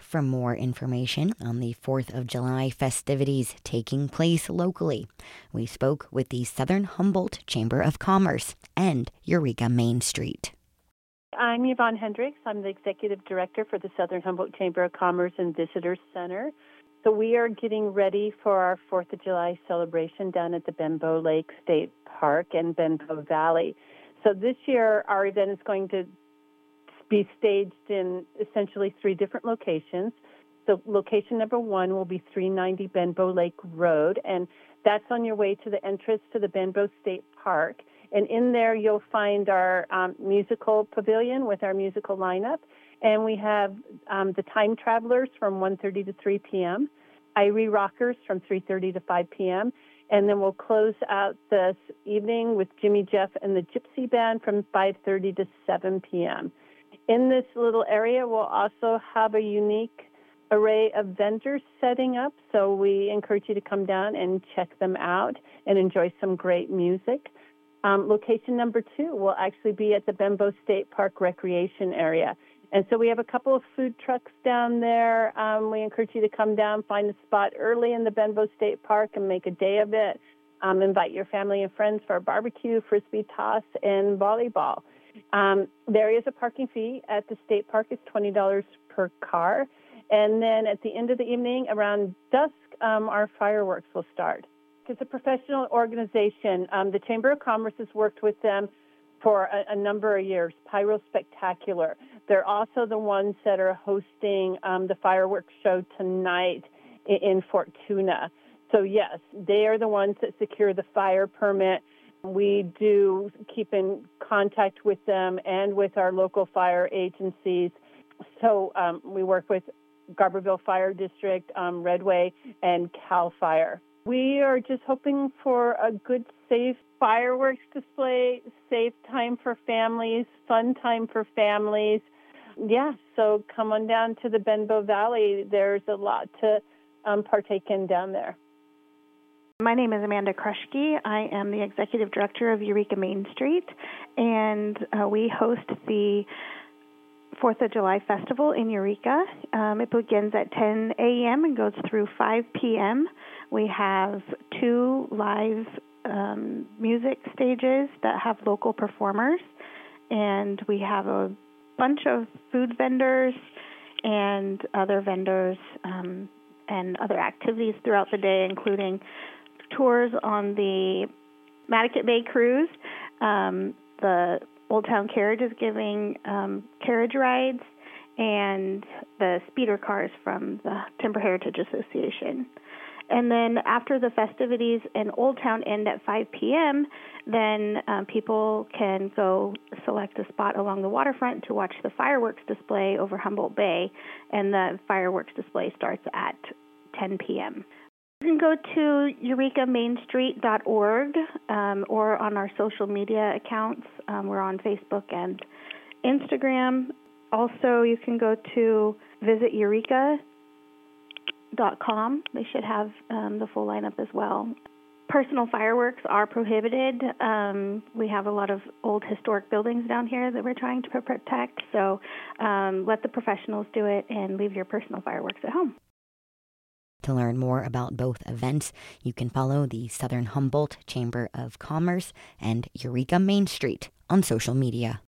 for more information on the 4th of July festivities taking place locally. We spoke with the Southern Humboldt Chamber of Commerce and Eureka Main Street. I'm Yvonne Hendricks. I'm the Executive Director for the Southern Humboldt Chamber of Commerce and Visitors Center. So we are getting ready for our 4th of July celebration down at the Benbow Lake State Park and Benbow Valley. So this year our event is going to be staged in essentially 3 different locations. So location number 1 will be 390 Benbow Lake Road, and that's on your way to the entrance to the Benbow State Park. And in there you'll find our musical pavilion with our musical lineup. And we have the Time Travelers from 1:30 to 3 p.m., Irie Rockers from 3:30 to 5 p.m., and then we'll close out this evening with Jimmy Jeff and the Gypsy Band from 5:30 to 7 p.m. In this little area, we'll also have a unique array of vendors setting up, so we encourage you to come down and check them out and enjoy some great music. Location number 2 will actually be at the Benbow State Park Recreation Area. And so we have a couple of food trucks down there. We encourage you to come down, find a spot early in the Benbow State Park and make a day of it. Invite your family and friends for a barbecue, frisbee toss, and volleyball. There is a parking fee at the state park. It's $20 per car. And then at the end of the evening, around dusk, our fireworks will start. It's a professional organization. The Chamber of Commerce has worked with them for a number of years, Pyro Spectacular. They're also the ones that are hosting the fireworks show tonight in Fortuna. So yes, they are the ones that secure the fire permit. We do keep in contact with them and with our local fire agencies. So we work with Garberville Fire District, Redway, and CAL FIRE. We are just hoping for a good, safe fireworks display, safe time for families, fun time for families. Yeah, so come on down to the Benbow Valley. There's a lot to partake in down there. My name is Amanda Kruschke. I am the Executive Director of Eureka Main Street, and we host the 4th of July Festival in Eureka. It begins at 10 a.m. and goes through 5 p.m. We have 2 live music stages that have local performers, and we have a bunch of food vendors and other vendors and other activities throughout the day, including tours on the Mattocket Bay Cruise. The Old Town Carriage is giving carriage rides, and the speeder cars from the Timber Heritage Association. And then after the festivities in Old Town end at 5 p.m., then people can go select a spot along the waterfront to watch the fireworks display over Humboldt Bay, and the fireworks display starts at 10 p.m. You can go to eurekamainstreet.org or on our social media accounts. We're on Facebook and Instagram. Also, you can go to visit Eureka.com. They should have the full lineup as well. Personal fireworks are prohibited. We have a lot of old historic buildings down here that we're trying to protect, so let the professionals do it and leave your personal fireworks at home. To learn more about both events, you can follow the Southern Humboldt Chamber of Commerce and Eureka Main Street on social media.